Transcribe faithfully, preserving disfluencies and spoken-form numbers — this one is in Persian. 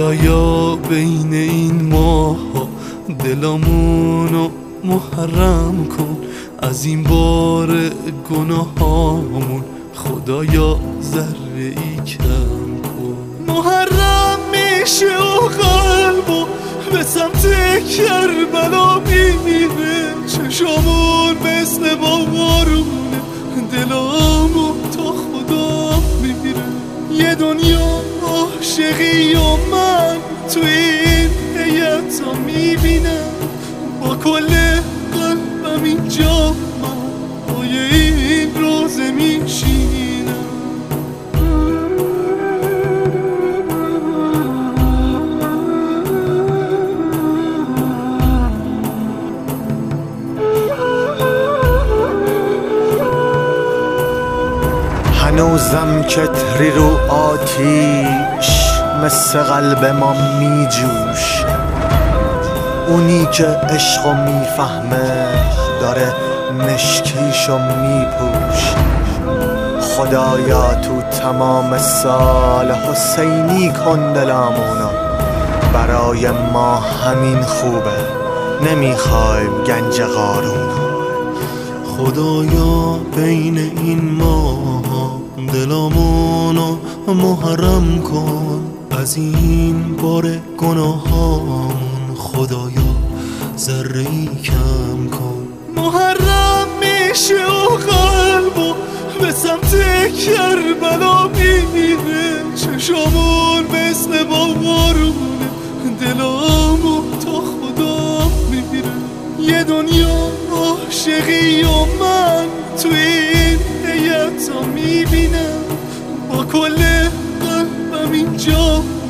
خدایا بین این ماها دلامونو محرم کن، از این بار گناهامون خدایا ذره ای کم کن. محرم میشه و قلبو به سمت کربلا میره، چشامون مثل بارونه، دلامو تا خدا میره. یه دنیا عاشقی و من تو این هیئتا میبینم، با کل قلبم اینجا من پای این روزه میشینم. هنوزم کتری رو آتیش مثل قلب ما میجوش، اونی که عشقو میفهمه داره مشکیشو میپوش. خدایا تو تمام سال حسینی کن دلامونو، برای ما همین خوبه نمیخوایم گنج قارونو. خدایا بین این ماها دلامونو محرم کن، از این بار گناهامون خدایا ذره ای کم کن. محرم میشه و قلبو به سمت کربلا میره، چشامون مثل بارونه، دلامو تا خدا میره. یه دنیا عاشقی و من تو این هیئتا میبینم، با کل قلبم اینجا